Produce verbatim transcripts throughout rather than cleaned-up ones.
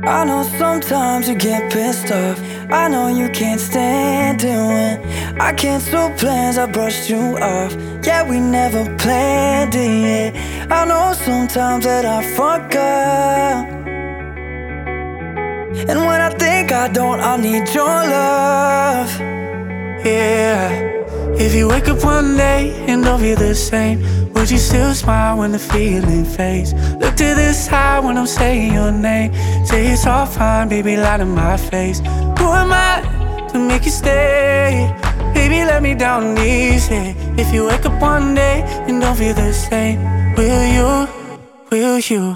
I know sometimes you get pissed off. I know you can't stand doing. I cancel plans, I brushed you off. Yeah, we never planned it. Yeah. I know sometimes that I fuck up, and when I think I don't, I need your love. Yeah. If you wake up one day and don't feel the same, would you still smile when the feeling fades? Look to the side when I'm saying your name. Say it's all fine, baby, lie to my face. Who am I to make you stay? Baby, let me down easy. If you wake up one day and don't feel the same, will you, will you?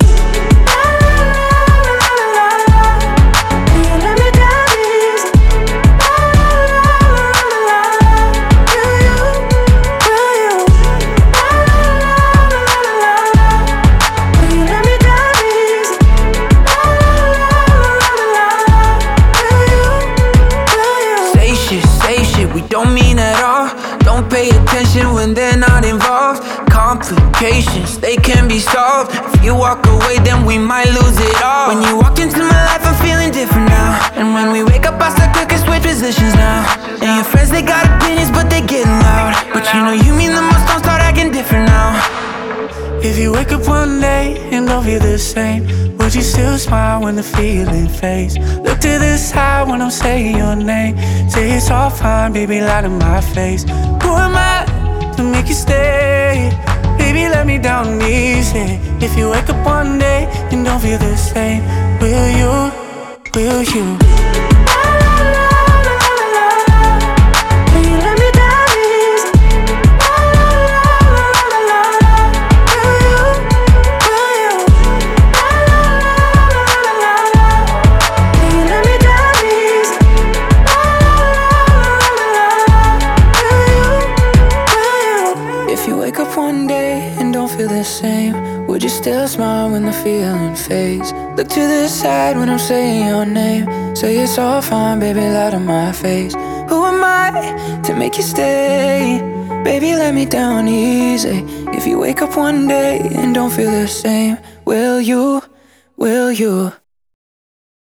We don't mean at all. Don't pay attention when they're not involved. Complications, they can be solved. If you walk away, then we might lose it all. When you walk into my life, I'm feeling different now. And when we wake up, I start cooking, switch positions now. And your friends, they got opinions, but they getting loud. But you know you mean the most, don't start acting different now. If you wake up one day and don't feel the same, would you still smile when the feeling fades? Look to the side when I'm saying your name. Say it's all fine, baby, lie to my face. Who am I to make you stay? Baby, let me down easy. If you wake up one day and don't feel the same, will you, will you? If you wake up one day and don't feel the same, would you still smile when the feeling fades? Look to the side when I'm saying your name. Say it's all fine, baby, lie to my face. Who am I to make you stay? Baby, let me down easy. If you wake up one day and don't feel the same, will you, will you?